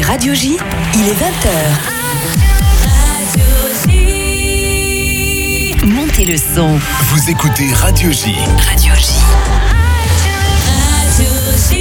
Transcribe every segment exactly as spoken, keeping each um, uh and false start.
Radio J, il est vingt heures. Montez le son. Vous écoutez Radio J. Radio J. Radio J.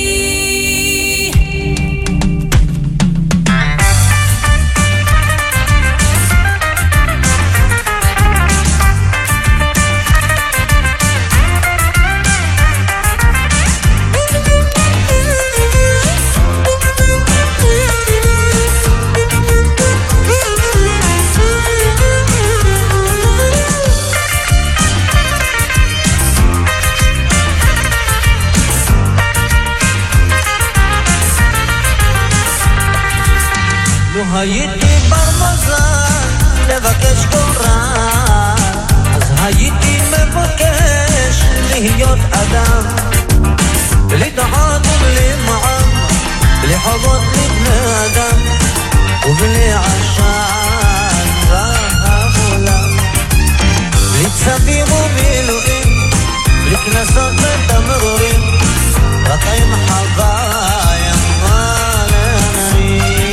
הייתי ברמזל לבקש גורל, אז הייתי מבקש להיות אדם, בלי דעת ובלי מעם, בלי חובות לבני אדם, ובלי עשן והעולם, בלי צווים ומילואים, בלי כנסות ותמרורים, רק עם חוויה מלאנרים.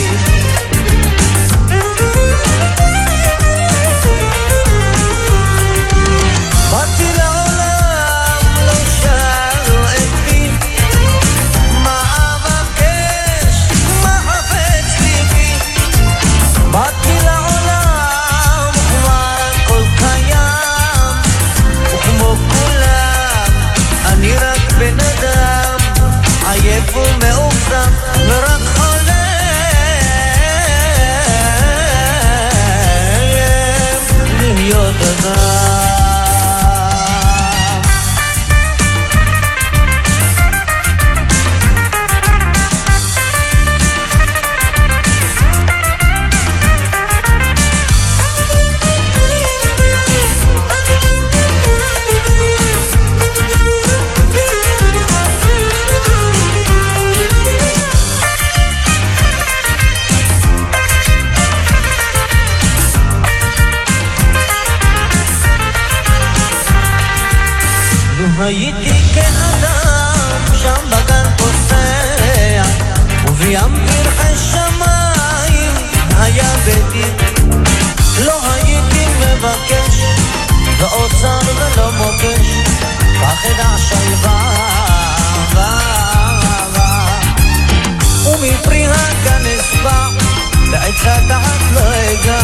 עייף ומאוכזב ורק חולם להיות אדם. הייתי כאדם שם בגן פוסע, ובים פרחי שמיים היה ביתי. לא הייתי מבקש, לא אוצר ולא מוקש, פחד השלווה ומפרי הגן אסבע, בעץ הדעת לא אגע,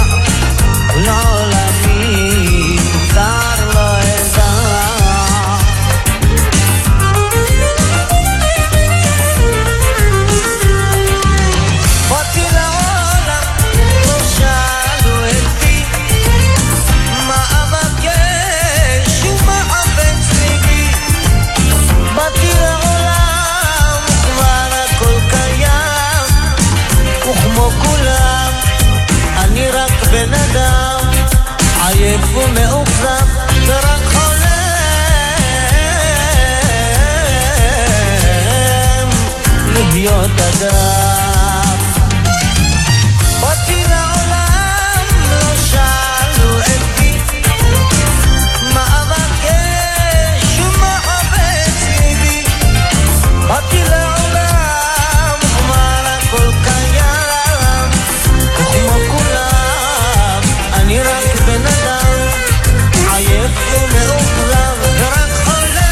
ולעולמי צר לא אדע. בן אדם עייף ומאוכזב ורק חולם להיות אדם. באתי לעולם לא שאלו אותי מה אבקש ומה חפץ ליבי. באתי לעולם וכבר הכל קיים, וכמו כולם אני רק בן אדם עייף ומאוכזב ורק חולם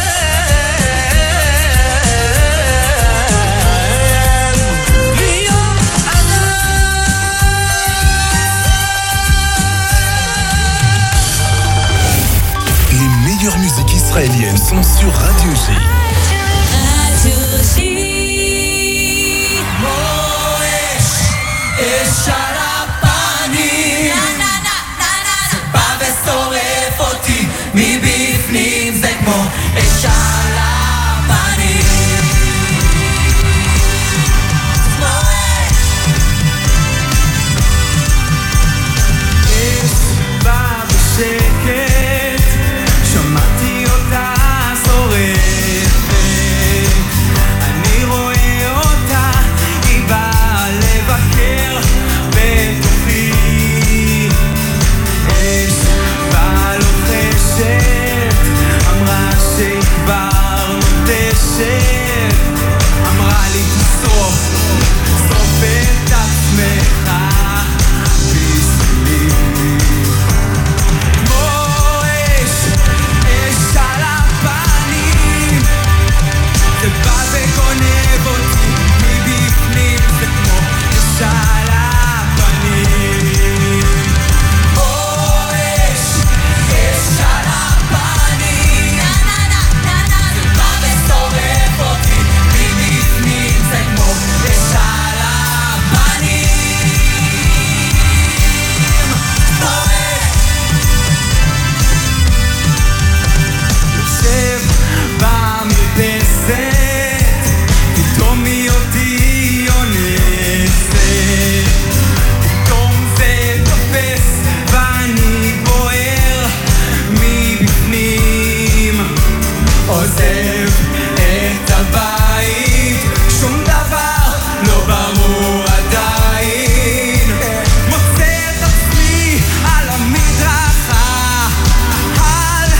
להיות אדם. Les meilleures musiques israéliennes sont sur Radio J. Radio J. Moesh es על הפנים, זה בא ושורף אותי מבפנים, זה כמו אש על הפנים. אש בא בשקט, שמעתי אותה שורפת, אני רואה אותה, היא באה לבקר בתוכי. אש באה לוחשת, אמרה שהיא כבר נוטשת, אמרה לי תשרוף, שרוף את עצמך בשבילי. כמו אש, אש על הפנים, זה בא וגונב אותי מבפנים, זה כמו אש על הפנים. או אש, אש על הפנים, זה בא ושורף אותי מבפנים, זה כמו אש על הפנים. יושב במרפסת, פתאום היא אותי אונסת, פתאום זה תופס ואני בוער מבפנים, עוזב את הבית, שום דבר לא ברור עדיין, מוצא את עצמי על המדרכה, על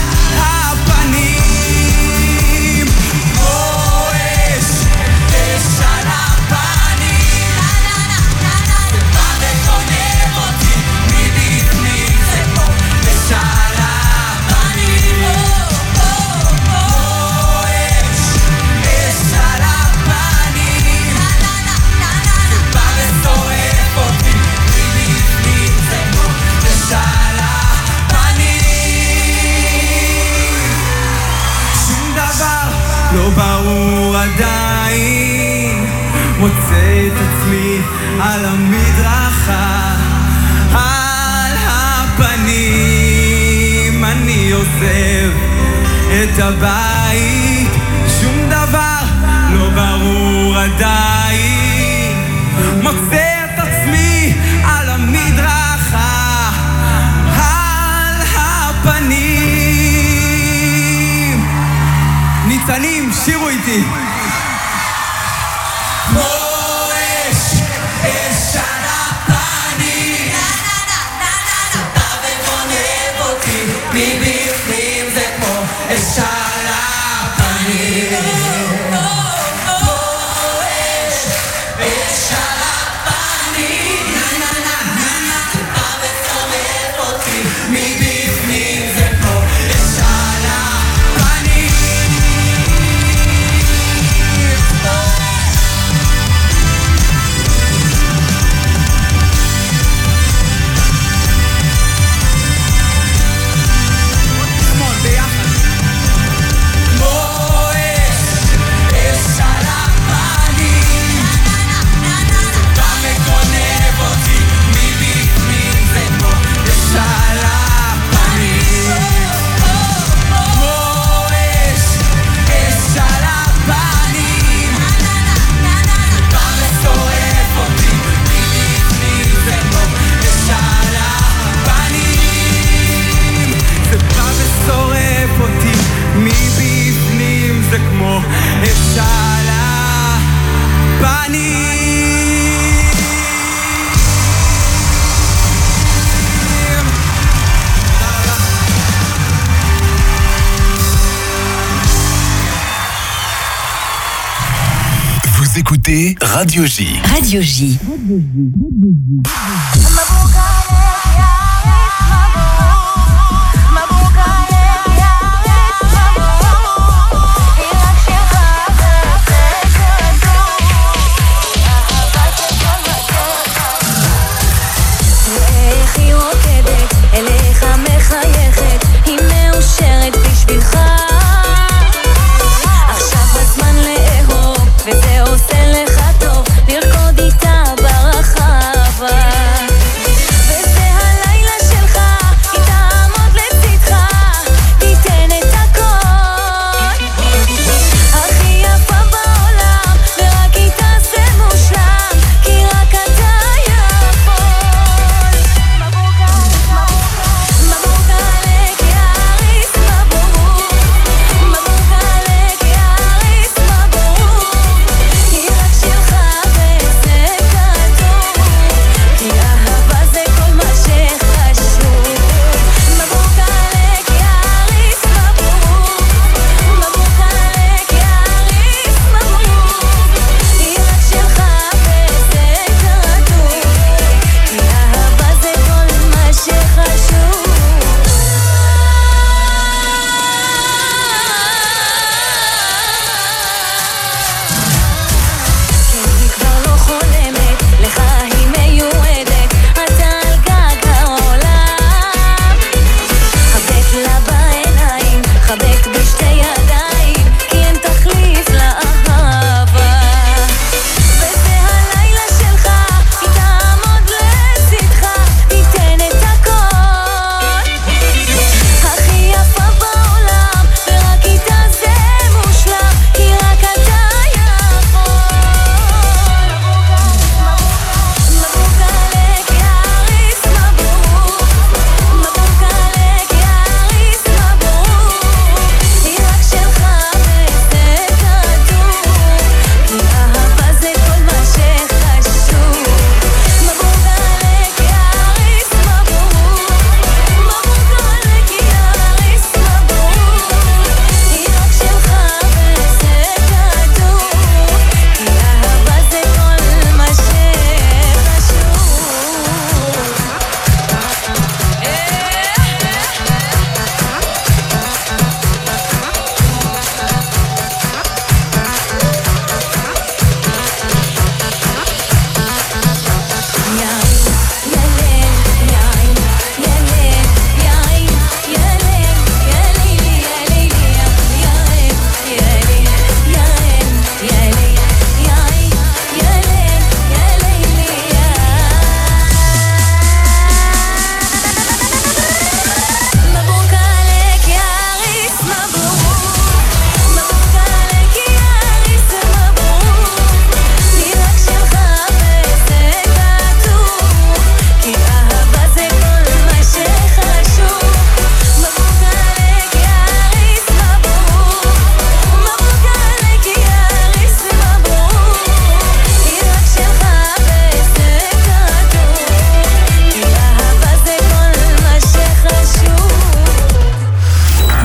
הפנים. כמו אש, אש על הפנים, זה בא וגונב אותי מבפנים, זה כמו אש על הפנים. כמו אש, אש על הפנים, זה בא ושורף אותי מבפנים, זה כמו אש על הפנים. שום דבר לא ברור עדיין, מוצא את עצמי על המדרכה, על הפנים. אני עוזב את הבית, שום דבר לא ברור עדיין, מוצא את עצמי על המדרכה, על הפנים. ניצנים, שירו איתי. כמו אש, אש על הפנים, זה בא וגונב אותי מבפנים, זה כמו אש על הפנים. כמו אש, אש על הפנים, זה בא ושורף אותי מבפנים, זה כמו אש על הפנים. écoutez Radio J. Radio J. וזה עושה לך טוב לרקוד איתה ברחבה.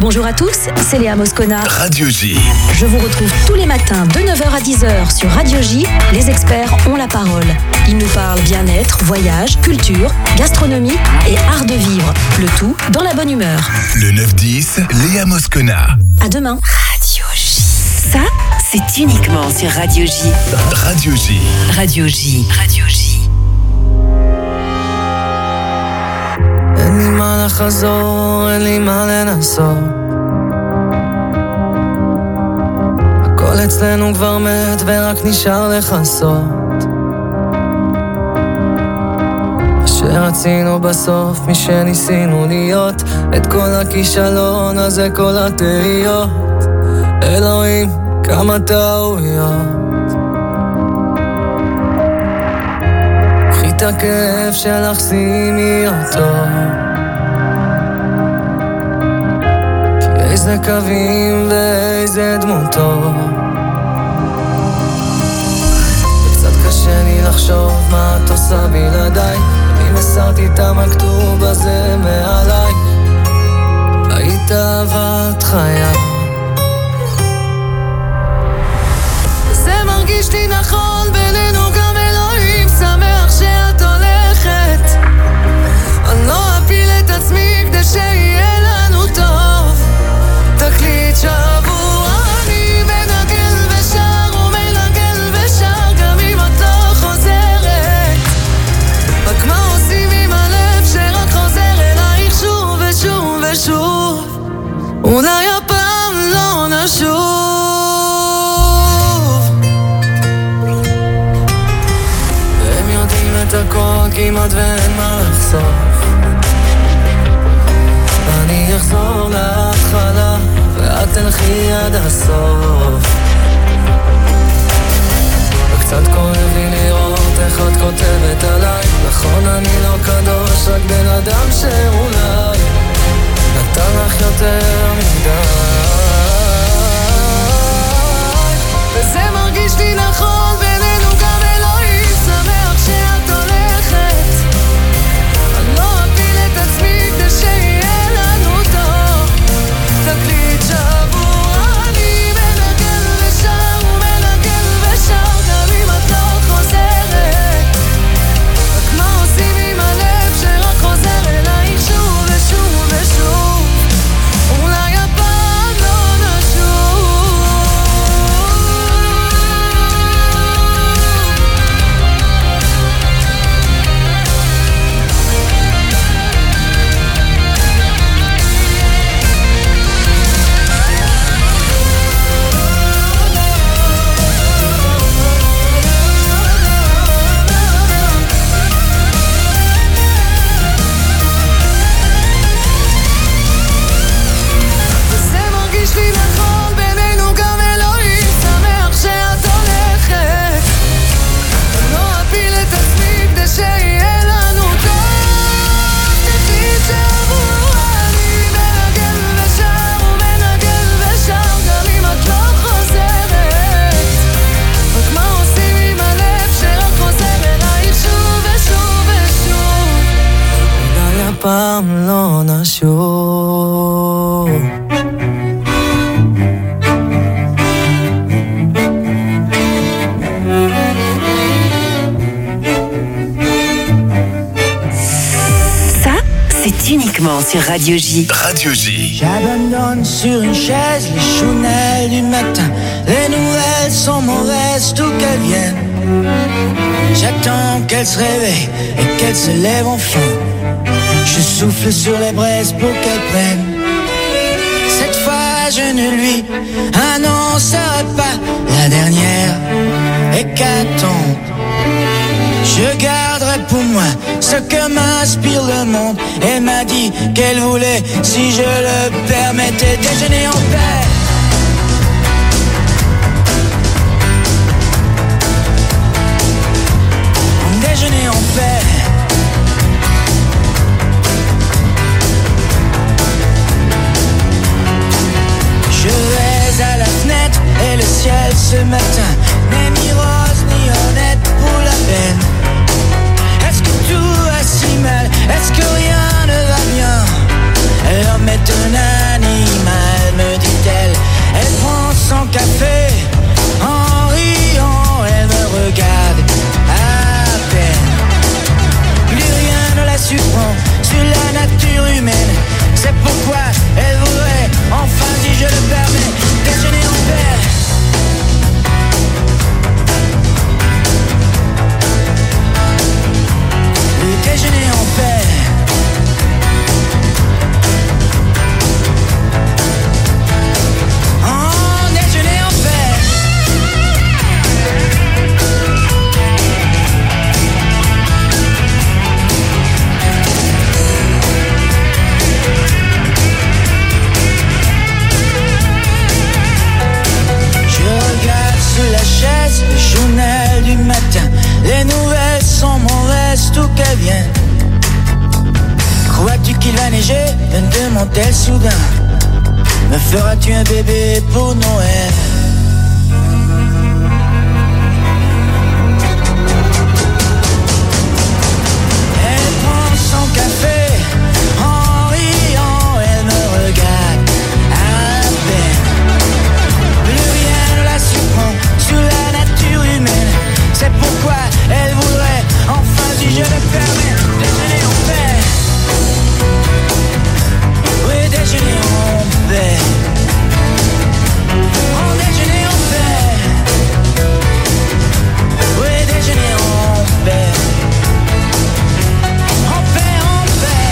Bonjour à tous, c'est Léa Moscona. Radio J. Je vous retrouve tous les matins de neuf heures à dix heures sur Radio J. Les experts ont la parole. Ils nous parlent bien-être, voyage, culture, gastronomie et art de vivre. Le tout dans la bonne humeur. Le neuf dix, Léa Moscona. À demain. Radio J. Ça, c'est uniquement sur Radio J. Radio J. Radio J. Radio J. אין לי מה לחזור, אין לי מה לנסות. הכל אצלנו כבר מת ורק נשאר לחסות. שרצינו בסוף מי שניסינו להיות, את כל הכישלון הזה כל התהיות. אלוהים כמה טעויות. קחי את הכאב שלך שימי אותו, כי איזה קווים ואיזה דמותו. וקצת קשה לי לחשוב מה את עושה בלעדיי. אני מסרתי את המכתוב הזה מעליי. היית אהבת חיי. זה מרגיש לי נכון בינינו, גם אלוהים שמח שאת הולכת. אני לא אפיל את עצמי כדי שיהיה לנו טוב. תקליט שבוע אני מנגן ושר ומנגן ושר, גם אם את לא חוזרת. רק מה עושים עם הלב שרק חוזר אלייך שוב ושוב ושוב? אולי הפעם לא נשוב. והם יודעים את הכל כמעט ואין מה לחשוף. אני אחזור להתחלה ואת תלכי עד הסוף. וקצת כואב לי לראות איך את כותבת עליי. נכון אני לא קדוש, רק בן אדם שאולי נתן לך יותר מדי. וזה מרגיש לי נכון בינינו, גם אלוהים שמח שאת הולכת. אני לא אפיל את עצמי כדי שיהיה לנו טוב. תקליט שבוע אני מנגן ושר ומנגן ושר, גם אם את לא חוזרת. רק מה עושים עם הלב שרק חוזר אלייך שוב ושוב ושוב? אולי הפעם לא נשוב. זה מרגיש לי נכון בינינו, גם אלוהים שמח שאת הולכת. אני לא אפיל את עצמי כדי שיהיה לנו טוב. תקליט שבוע אני מנגן ושר ומנגן ושר, גם אם את לא חוזרת. רק מה עושים עם הלב שרק חוזר אלייך שוב ושוב ושוב? אולי הפעם לא נשוב. Ça, c'est uniquement sur Radio J. Radio J. J'abandonne sur une chaise les chounelles du matin. Les nouvelles sont mauvaises, d'où qu'elles viennent. J'attends qu'elles se réveillent et qu'elles se lèvent enfin. Je souffle sur les braises pour qu'elles prennent. Cette fois je ne lui annoncerai pas la dernière hécatombe. Je garderai pour moi ce que m'inspire le monde. Elle m'a dit qu'elle voulait, si je le permettais, déjeuner en paix. Déjeuner en paix. Je vais à la fenêtre et le ciel ce matin n'est ni rose ni honnête pour la peine. Est-ce que tout va si mal? Est-ce que rien ne va bien? L'homme est un animal. tel soudain? Me feras-tu un bébé pour Noël? Elle prend son café, en riant, elle me regarde à peine. Plus rien ne la surprend sur la nature humaine. C'est pourquoi elle voudrait, enfin si je le permets, déjeuner en paix. Oui, déjeuner en paix. En déjeuner en paix. Oui, déjeuner en paix. En paix, en paix.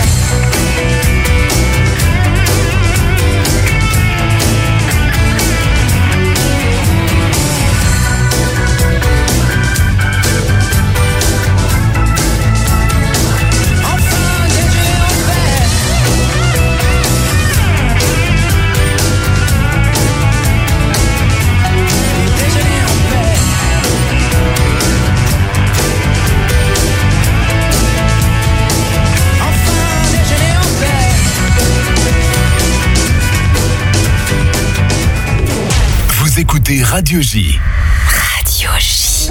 Vous écoutez Radio J. Radio J.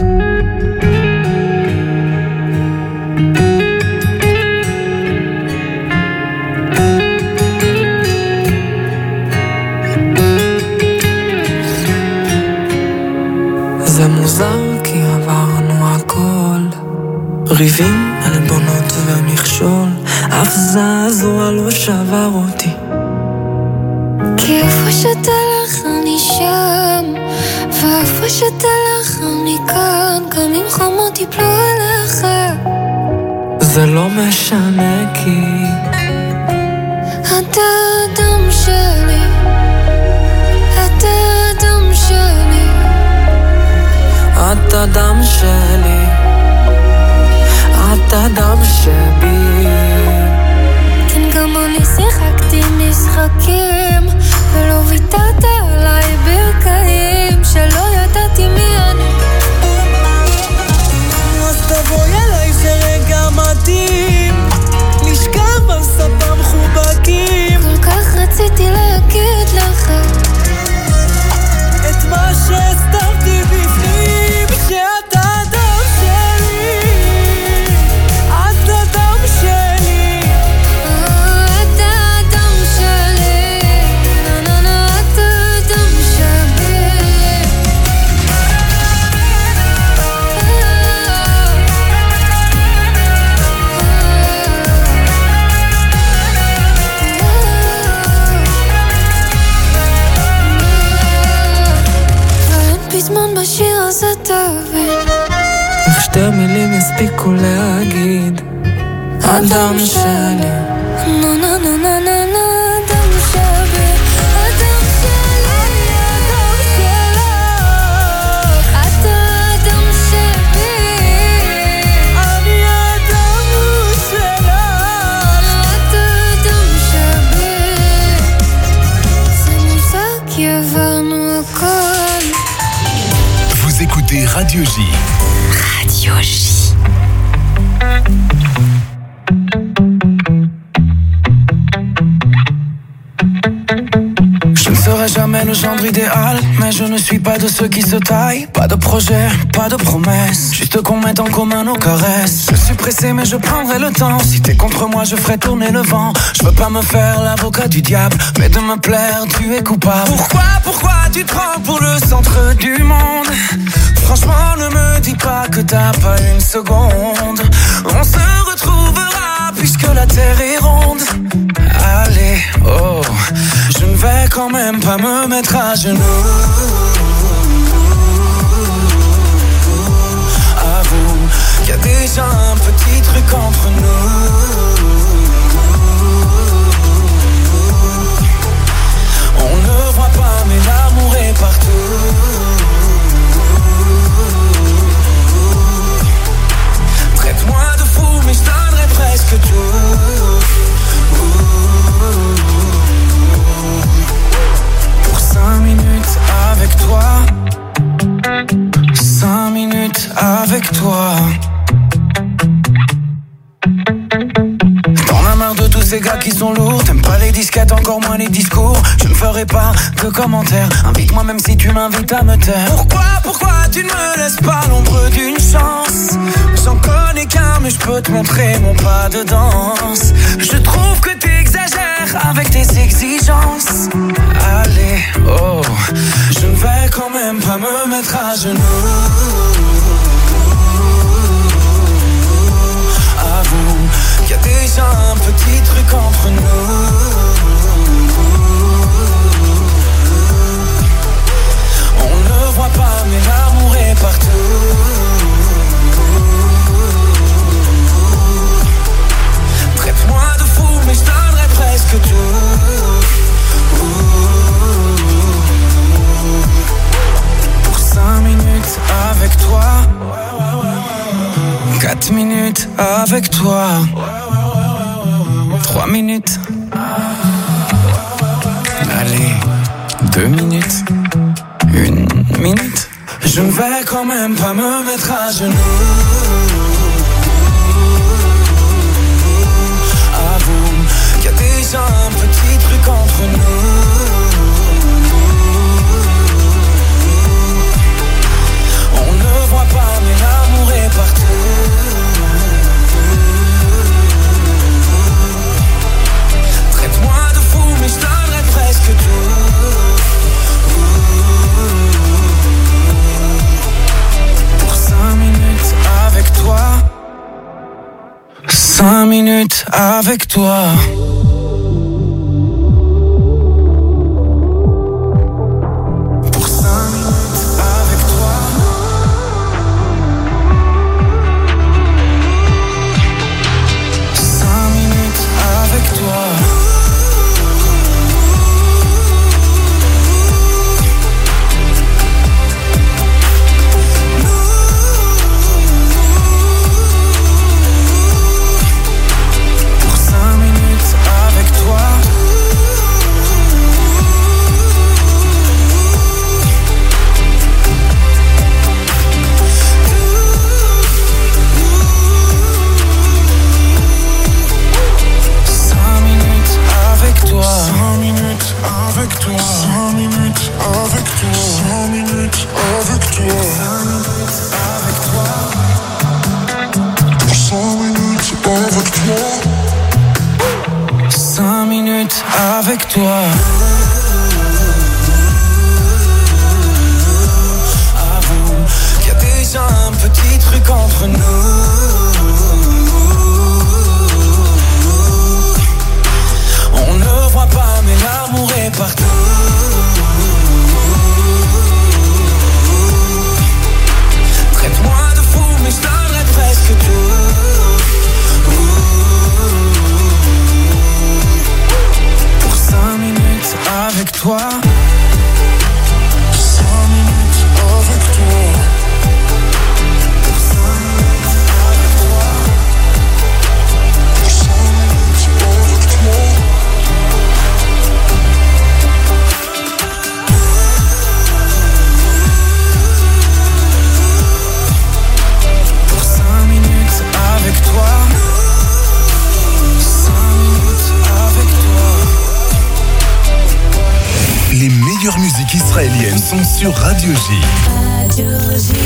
זה מוזר כי עברנו הכל, ריבים, עלבונות ומכשול, אף זעזוע לא שבר אותי. כי איפה שאתה לך אני שם, ואיפה שאתה לך אני כאן, גם אם חומות יפלו עליך. זה לא משנה כי אתה אדם שלי, אתה אדם שלי, את אדם שלי, את אדם שבי. כן, גם אני שיחקתי משחקים, ולא ויתרת עליי ברכיים, שלא ידעתי מי אני. אז תבואי אליי, זה רגע מדהים, לשכב על ספה מחובקים. כל כך רציתי להגיד לך את מה שהסתרתי בפנים, שאת אדם שלי, את אדם שלי, את האדם שלי, נה נה נה, את האדם שלי. ואין פזמון בשיר הזה תבין, איך שתי מילים הספיקו להגיד אדם שלי. נה נה נה נה נה נה, אדם שלי, אדם שלי, אדם שלך, את האדם שלי, אני אדם שלך, את האדם שלי. זה מוזר כי עברנו הכל. Vous écoutez Radio J. Radio J. Je ne serai jamais le gendre idéal, mais je ne suis pas de ceux qui se taillent. Pas de projet, pas de promesses, juste qu'on mette en commun nos caresses. Je suis pressé mais je prendrai le temps, si t'es contre moi je ferai tourner le vent. Je veux pas me faire l'avocat du diable, mais de me plaire tu es coupable. Pourquoi, pourquoi tu te prends pour le centre du monde? Franchement ne me dis pas que t'as pas une seconde. On se retrouvera puisque la terre est ronde. Allez, oh, je ne vais quand même pas me mettre à genoux. Avoue qu'il y a déjà un petit truc entre nous. On ne voit pas mais l'amour est partout. Traite-moi de fou mais je donnerai presque tout. Pour cinq minutes avec toi, cinq minutes avec toi. T'en as marre de tous ces gars qui sont lourds, t'aimes pas les disquettes, encore moins les discours. Je ne ferai pas de commentaires. Invite-moi même si tu m'invites à me taire. Pourquoi, pourquoi tu ne me laisses pas l'ombre d'une chance? J'en connais qu'un mais je peux te montrer mon pas de danse. Je trouve que tu exagères avec tes exigences. Allez, oh, je ne vais quand même pas me mettre à genoux. Avoue qu'il y a déjà un petit truc entre nous. On ne voit pas mais l'amour est partout. Traite-moi de fou mais je donnerai presque tout. Pour cinq minutes avec toi, quatre minutes avec toi, trois minutes. Allez, deux minutes, une minute. Je ne vais quand même pas me mettre à genoux. Avoue qu'il y a déjà un petit truc entre nous. On ne voit pas mais l'amour est partout. Traite-moi de fou mais je donnerai presque tout. Pour cinq minutes avec toi, cinq minutes avec toi. Avec toi, avoue qu'il y a déjà un petit truc entre nous. On ne voit pas mais l'amour est partout. Traite-moi de fou mais je donnerai presque tout. cinq minutes avec toi, cinq minutes avec toi, cinq minutes avec toi, cinq minutes avec toi. Pour cinq minutes avec toi, cinq minutes avec toi. Les meilleures musiques israéliennes sont sur Radio J. Radio J.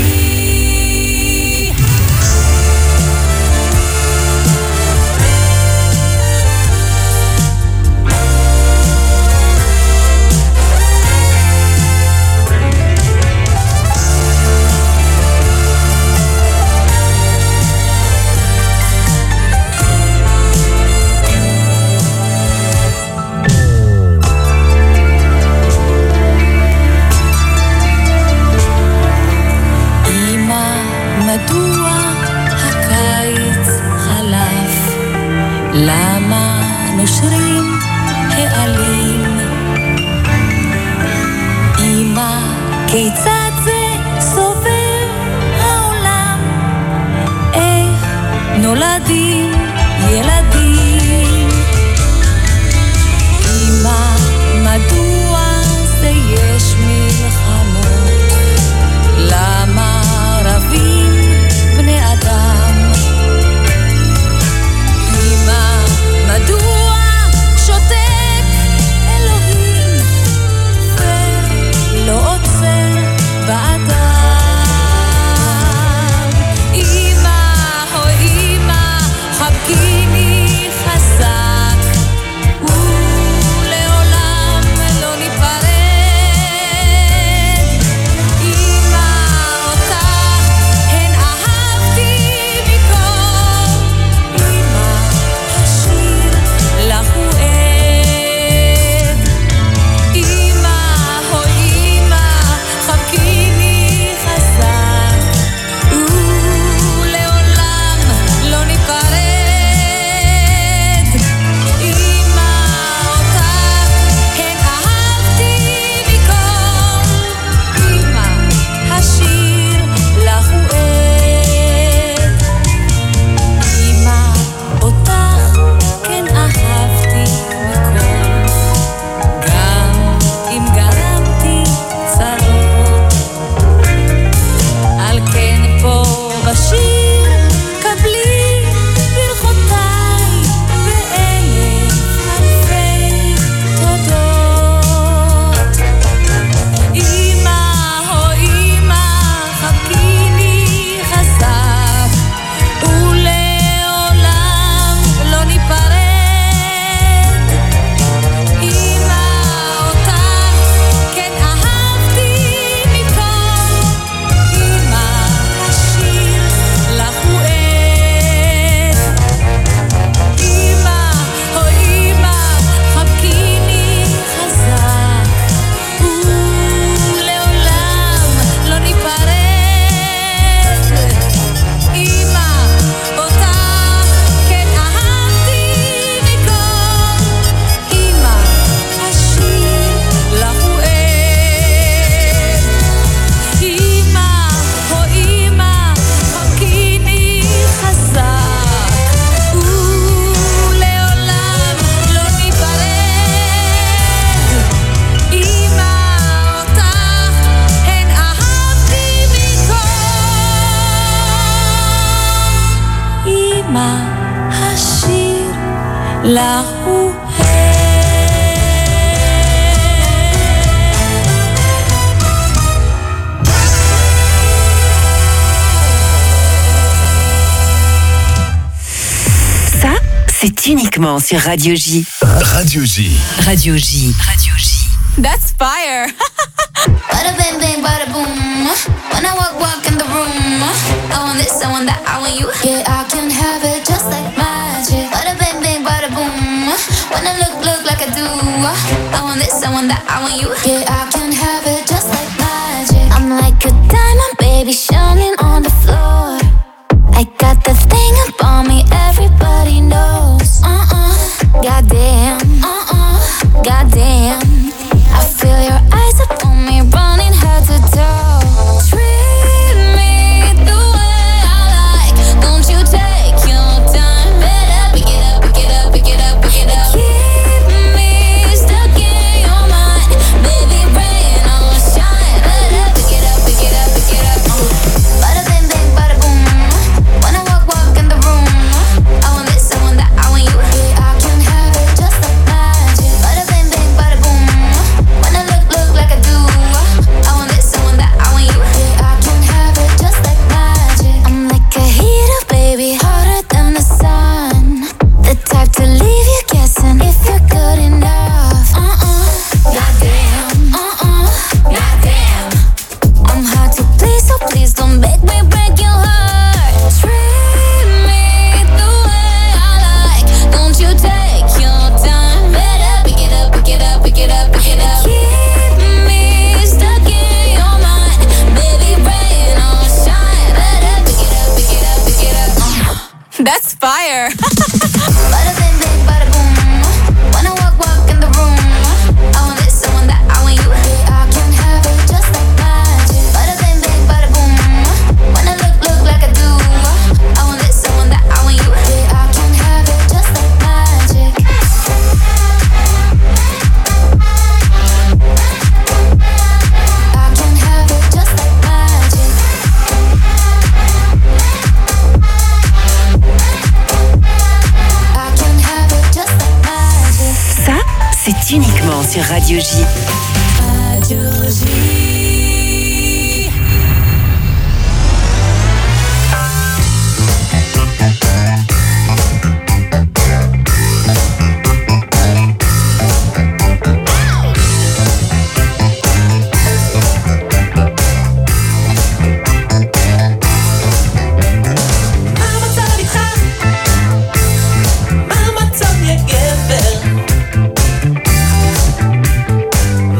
la roue. Ça, c'est uniquement sur Radio J. Radio J. Radio J. Radio J. That's fire. Bada bang bang, bada boom. When I walk walk in the room, I want this, I want that, I want you. Yeah, I can have it just like magic. Bada bang bang, bada boom. When I look look like I do, I want this, I want that, I want you. Yeah, I can have it just like magic. I'm like a diamond, baby, shining on the floor. I got the thing about me, everybody knows. Uh-uh, goddamn, uh-uh, goddamn. I feel your eyes upon me, running head to toe. Treat me the way I like. Don't you take your time. Better pick it up, pick it up, pick it up, pick it up. Keep me stuck in your mind. Baby, rain or shine. Better pick it up, pick it up, pick it up. Bada bang bang, bada boom. When I walk walk in the room, I want this, I want that, I want you. Yeah, I can have it just like magic. Bada bang bang, bada boom. When I look, look like I do, I want this, I want that, I want you. Yeah, I can have it just like magic. I'm like a heater, baby, hotter than the sun. The type to leave you guessing if you're good enough. Uh-uh, goddamn, uh-uh, goddamn. I'm hard to please, so please don't make me break your heart. Treat me the way I like. Don't you take your time. Better pick it up, pick it up, pick it up, pick it up. Keep me stuck in your mind. Baby, rain or shine. Better pick it up, pick it up, pick it up. Uh. That's fire. Bada bang bang, bada boom. When I walk walk in the room, I want this, I want that, I want you. Yeah, I can have it just like magic. Bada bang bang, bada boom. When I look look like I do, I want this, I want that, I want you. Yeah, I can have it just like magic. I can have it just like magic. I can have it just like magic. Ça, c'est uniquement sur Radio J. Radio J. מה המצב יא גבר?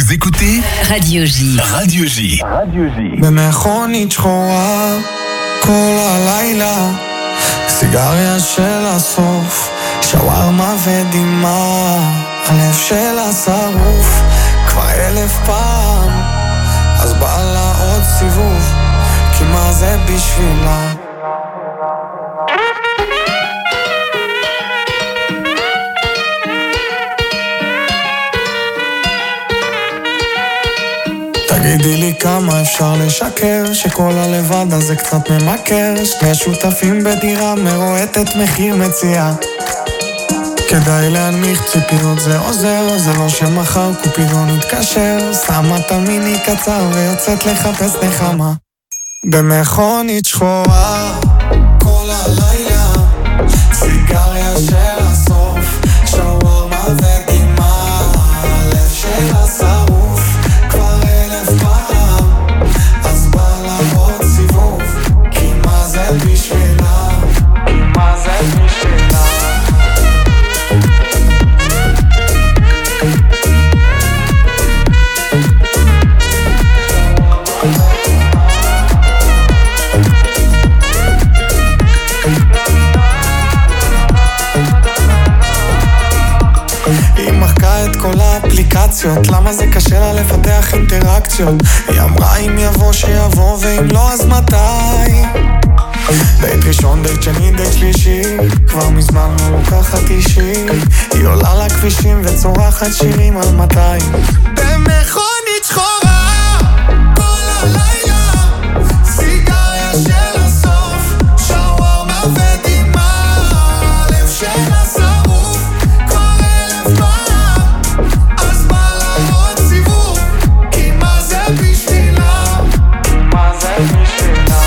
Vous écoutez Radio J. Radio J. Radio J. במכונית שחורה כל הלילה, סיגריה של הסוף, שווארמה ודימה, הלב שלה שרוף כבר אלף פעם, אז בא לה עוד סיבוב, כי מה זה בשבילה? תגידי לי כמה אפשר לשקר, שכל הלבד הזה קצת ממכר, שני שותפים בדירה מרועטת מחיר מציאה, כדאי להנמיך ציפיות זה עוזר, זה לא שמחר קופידון יתקשר, שמה את המיני קצר ויוצאת לחפש נחמה במכונית שחורה כל הלילה, סיגריה של הסוף, שווארמה ודימה, הלב שלה שרוף כבר אלף פעם, אז בא לה עוד סיבוב, כי מה זה בשבילה? מה זה בשבילה? היא מחקה את כל האפליקציות, למה זה קשה לה לפתח אינטראקציות? היא אמרה אם יבוא שיבוא ואם לא אז מתי? דייט ראשון, דייט שני, דייט שלישי, כבר מזמן לא לוקחת אישי, היא עולה לכבישים וצורחת שירים על מאתיים במכונית שחורה כל הלילה, סיגריה של הסוף, שווארמה ודימה, הלב שלה שרוף כבר אלף פעם, אז בא לה עוד סיבוב, כי מה זה בשבילה? מה זה בשבילה?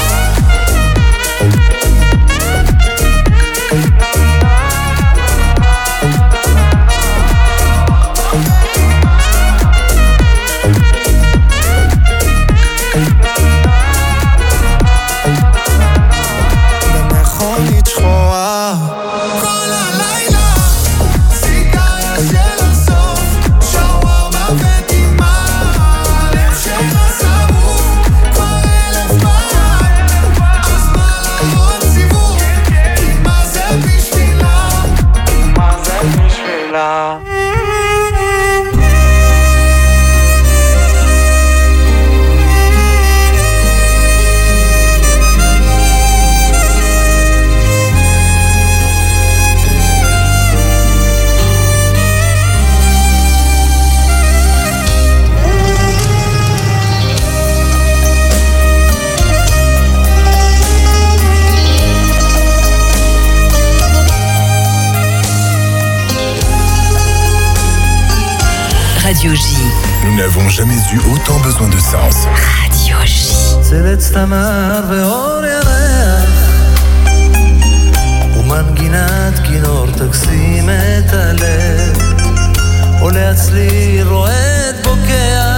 במכונית שחורה כל הלילה, סיגריה של הסוף, שווארמה ודימה, הלב שלה שרוף כבר אלף פעם, אז בא לה עוד סיבוב, כי מה זה בשבילה? מה זה בשבילה? Radio J. Nous n'avons jamais eu autant besoin de sens. Radio J. צלץ תמר ואור ירח ומנגינת כינור תקסים את הלב, עולה הצליל רועד בוקע,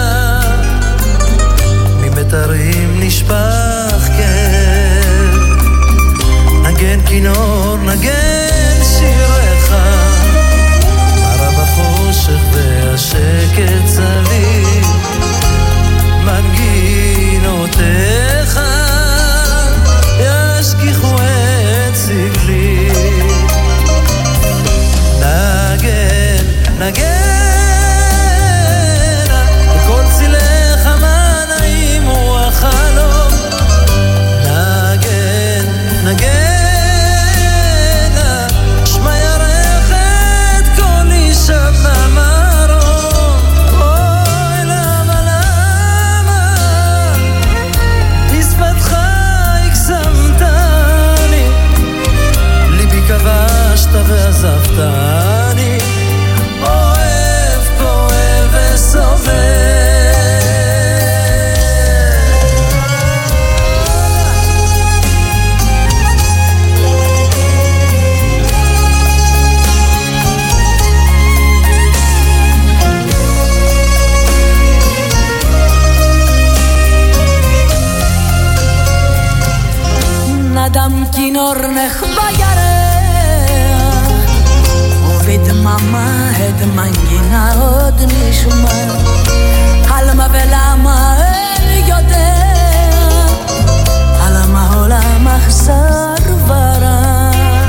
ממתרים נשפך כאב, נגן כינור נגן שירך, בחושך והשקט סביב, מנגינותיך ישכיחו את סבלי, נגן, נגן בכל צילך מה נעים הוא החלום, נגן, נגן ועזבתני, אוהב, כואב וסובל. נדם כינור נחבא ודממה את מנגינה עוד נשמע, מה ולמה אין יודע על מה עולם אכזר ורע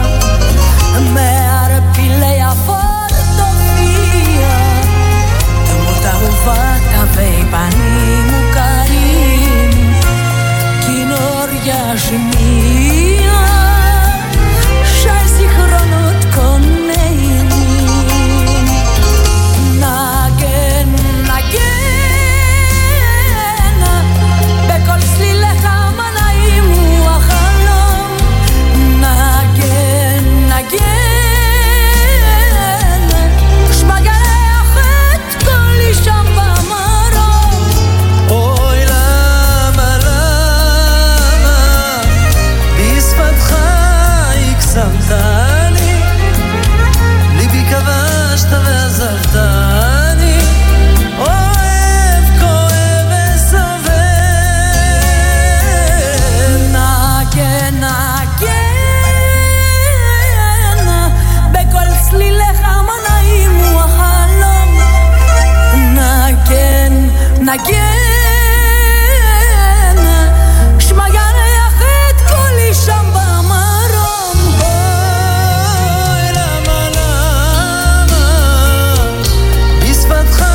מערפילי אפור תופיע דמות אהובה תווי פנים מוכרים כינור ישמיע שי זיכרונות כה נעימים נגן נגן בכל צלילך מה נעים הוא החלום נגן נגן שמע גלח את קולי שם במרום אוי למה למה בשפתך הקסמתני ליבי כבשת ועזבתני אוהב כואב וסובל נגן נגן בכל צלילך מה נעים הוא החלום נגן נגן שמע ירח את קולי שם במרום אוי למה למה בשפתך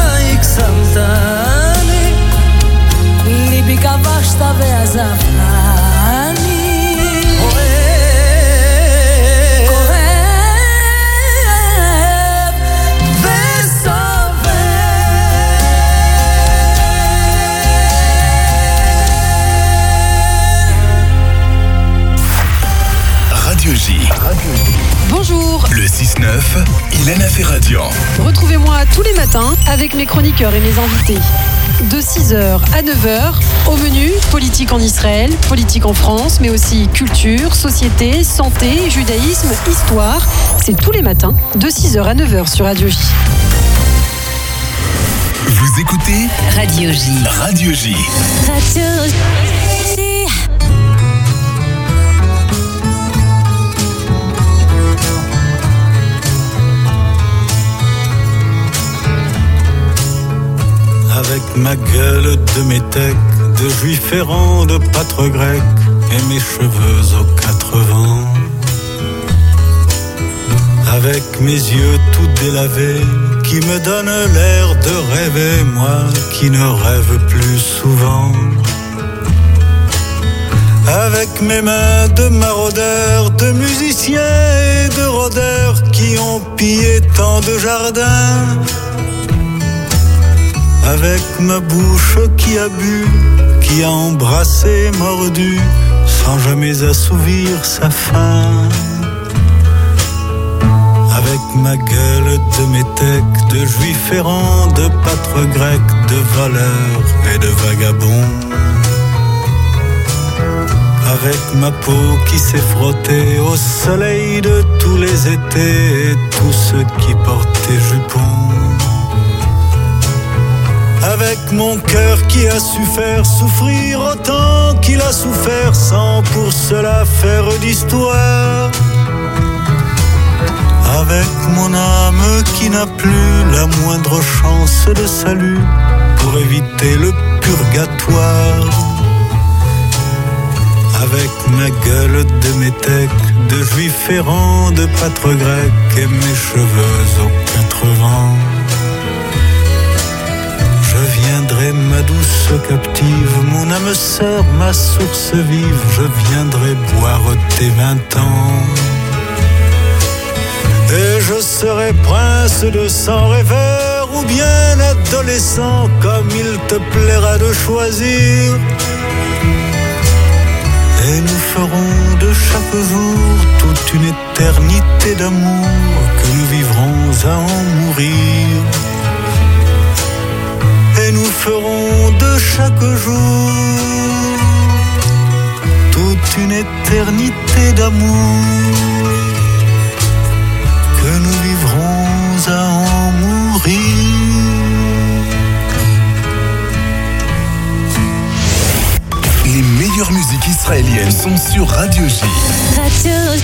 הקסמתני ליבי כבשת ועזבתני אוהב אוהב וסובל Radio J. Bonjour, Le six neuf, Ilana Ferradian. retrouvez-moi tous les matins avec mes chroniqueurs et mes invités. De six heures à neuf heures, au menu, politique en Israël, politique en France, mais aussi culture, société, santé, judaïsme, histoire. C'est tous les matins, de six heures à neuf heures sur Radio J. Vous écoutez Radio J. Radio J. Avec ma gueule de métèque, de juif errant, de pâtre grec, et mes cheveux aux quatre vents. Avec mes yeux tout délavés, qui me donnent l'air de rêver, moi qui ne rêve plus souvent. Avec mes mains de maraudeurs, de musiciens et de rôdeurs, qui ont pillé tant de jardins. Avec ma bouche qui a bu, qui a embrassé, mordu, sans jamais assouvir sa faim. Avec ma gueule de métèque, de juif errant, de pâtre grec, de voleur et de vagabond. Avec ma peau qui s'est frottée au soleil de tous les étés et tous ceux qui portaient jupons. Avec mon cœur qui a su faire souffrir autant qu'il a souffert sans pour cela faire d'histoire. Avec mon âme qui n'a plus la moindre chance de salut pour éviter le purgatoire. Avec ma gueule de métèque, de juif errant, de pâtre grec et mes cheveux aux quatre vents. Je viendrai ma douce captive, mon âme sœur, ma source vive, je viendrai boire tes vingt ans. Et je serai prince de sang rêveur ou bien adolescent, comme il te plaira de choisir. Et nous ferons de chaque jour toute une éternité d'amour que nous vivrons à en mourir. Et nous ferons de chaque jour toute une éternité d'amour que nous vivrons à en mourir. Les meilleures musiques israéliennes sont sur Radio J. Radio J.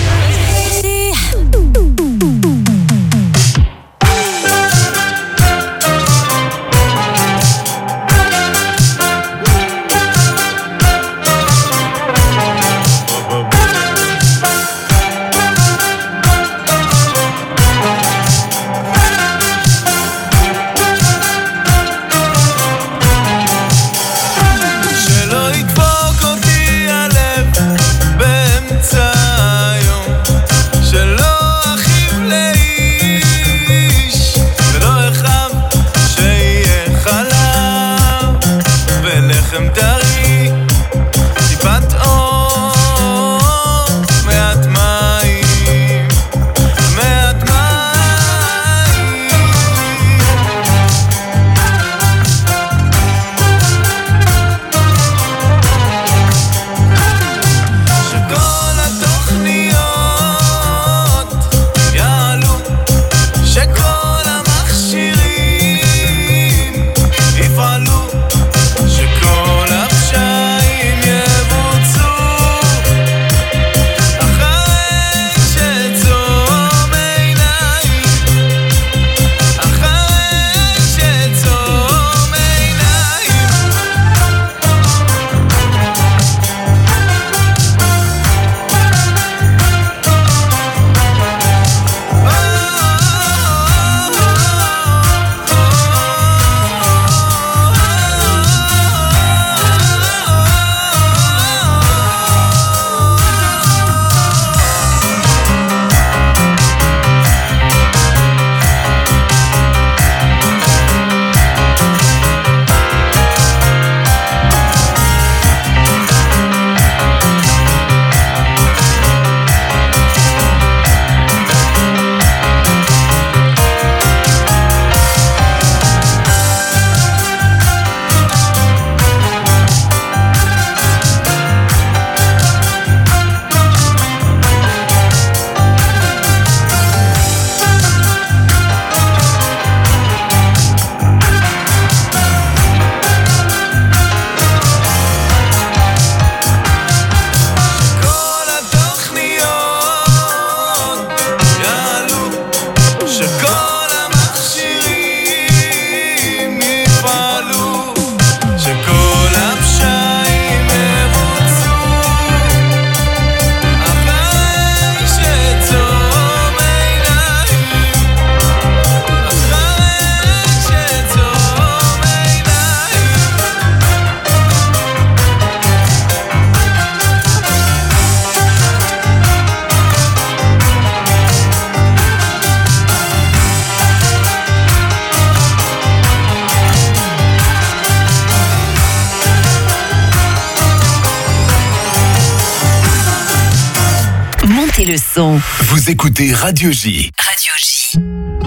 le son. Vous écoutez Radio J. Radio J.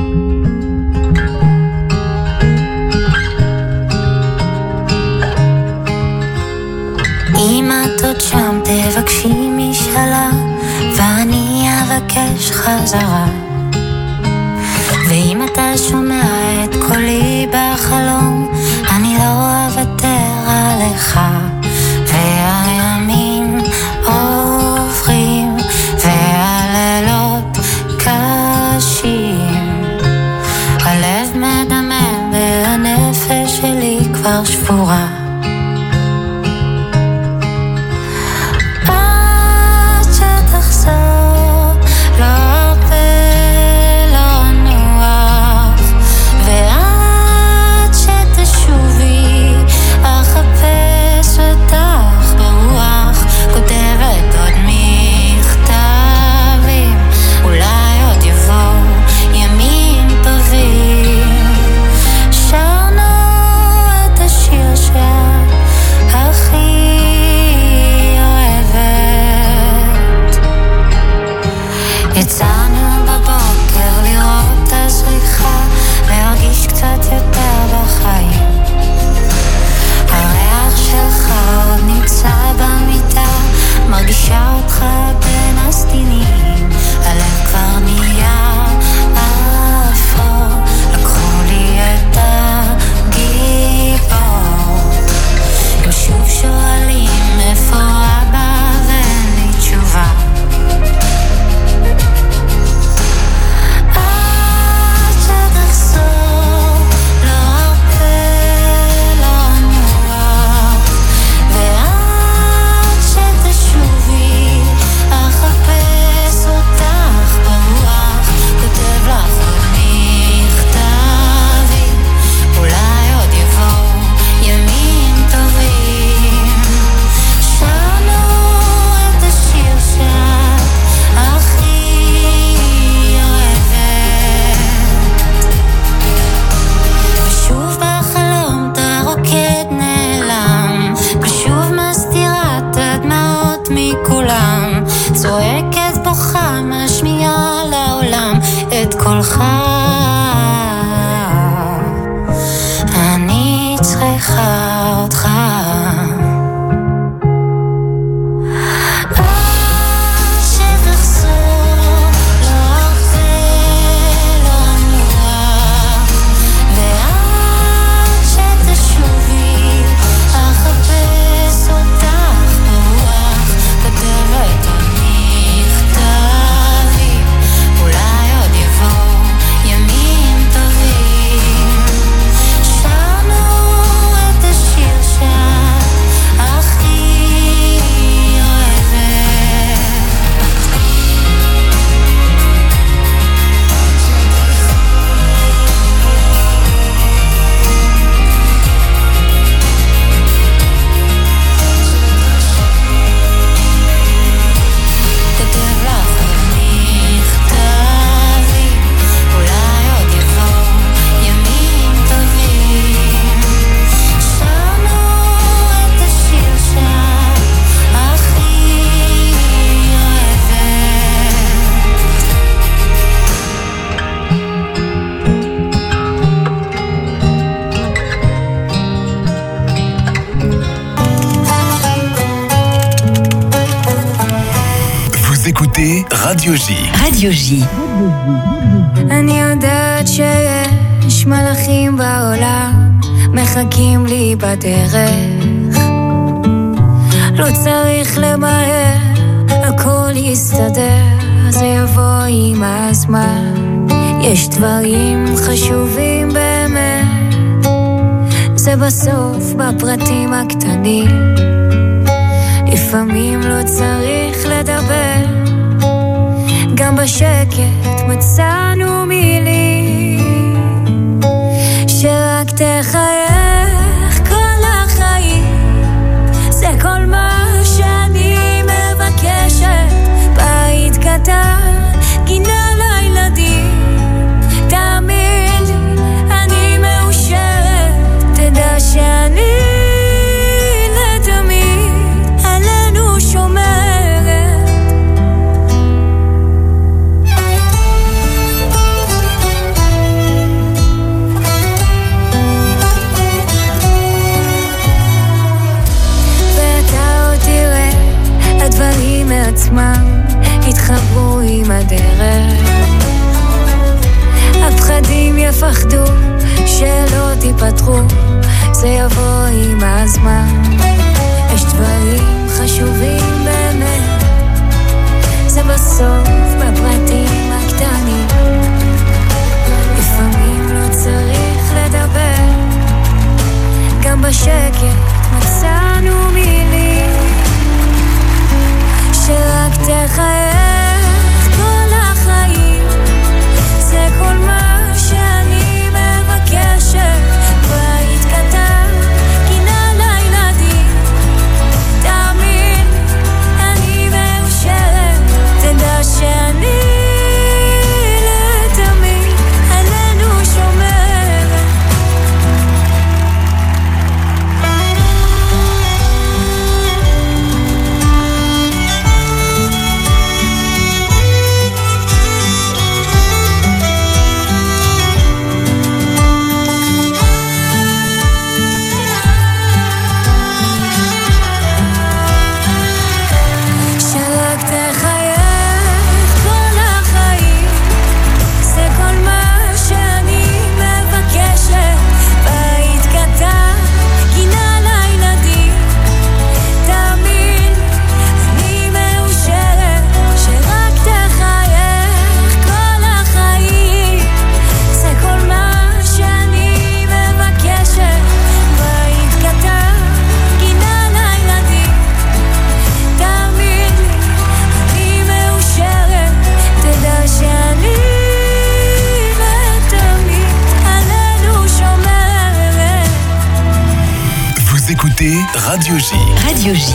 אם את עוד שם תבקשי משאלה ואני אבקש חזרה, ואם אתה שומע את קולי בחלום אני לא אוותר עליך, והימים עוברים והלילות קשים, הלב מדמם והנפש שלי כבר שבורה, מרגישה אותך בין הסדינים, הלב כבר נהיה אפור, לקחו לי את הגיבור, הם שוב שואלים איפה אבא ואין לי תשובה, עד שתחזור לא הרבה לא נוח, ועד שתשובי אחפש אותך ברוח, כותב לך עוד מכתבים, אולי עוד יבואו ימים טובים, שרנו את השיר שאת הכי אוהבת, ושוב בחלום אתה רוקד נעלם, ושוב מסתירה את הדמעות מכולם, צועקת בוכה משמיעה לעולם את קולך, אני צריכה אותך, עד שתחזור לא הרבה לא נוח, ועד שתשובי אחפש אותך ברוח, כותבת עוד מכתבים, אולי עוד יבואו ימים טובים, שרנו את השיר שאת הכי אוהבת. כותב לך עוד מכתבים, אולי עוד יבואו ימים טובים, שרנו את השיר שאת הכי Vous écoutez Radio J. Radio J. אני יודעת שיש מלאכים בעולם מחכים לי בדרך, לא צריך למהר, הכל יסתדר, זה יבוא עם הזמן, יש דברים חשובים באמת, זה בסוף בפרטים הקטנים, לפעמים לא צריך לדבר, גם בשקט מצאנו מילים, שרק תחייך כל החיים, זה כל מה שאני מבקשת, בית קטן, גינה לילדים, תאמין לי, אני מאושרת, תדע שאני לתמיד עלינו שומרת, ילדים יפחדו שלא תיפתחו, זה יבוא עם הזמן. יש דברים חשובים באמת, זה בסוף בפרטים הקטנים. לפעמים לא צריך לדבר, גם בשקט מצאנו מילים שרק תחייך כל החיים. זה כל מה שאני מבקשת, בית קטן, גינה לילדים. תאמין, אני מאושרת, תדע שאני לתמיד עלינו שומרת. שרק תחייך כל החיים, זה כל מה שאני מבקשת, בית קטן, גינה לילדים. תאמין, אני מאושרת, שרק תחייך כל החיים, זה כל מה שאני מבקשת, בית קטן, גינה לילדים. תאמין לי, אני מאושרת, תדע שאני לתמיד עלינו שומרת. Vous écoutez Radio J. Radio J.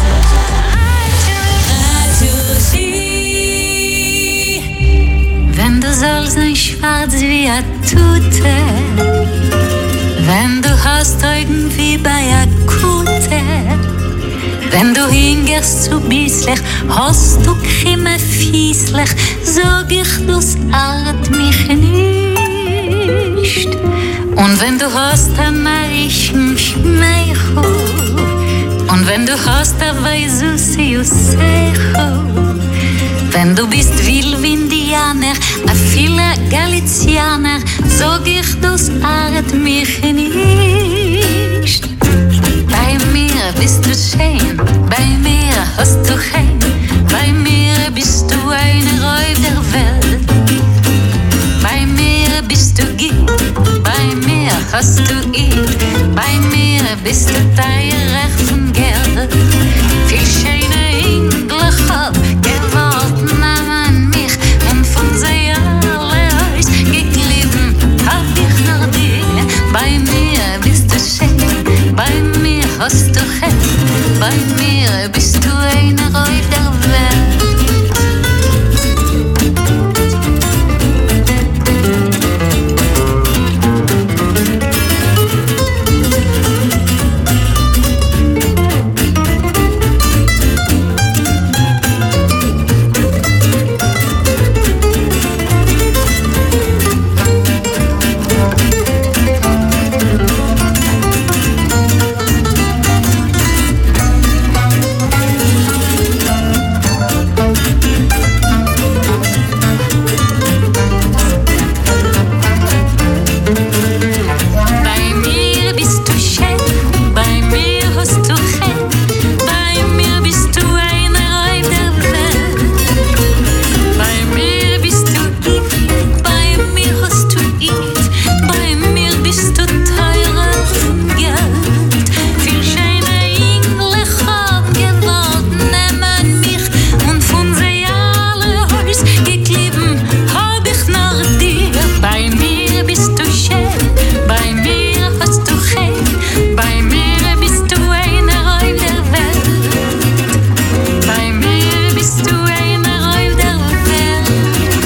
Wenn du sollst sein schwarz wie a Tute, wenn du hast Augen wie bei a Kute, wenn du hingehst zu bisslich, hast du keine Fieslich, sag ich, das art mich nicht. Und wenn du hast ein marischen Schmeichel, und wenn du hast a Weisusi Usecho, wenn du bist Wilwindianer, a viele Galizianer, sag ich, das art mich nicht. Bei mir bist du schön, bei mir hast du Heim, bei mir bist du eine Räub der Welt. Bei mir bist du Gitt, bei mir hast du Eid, bei mir bist du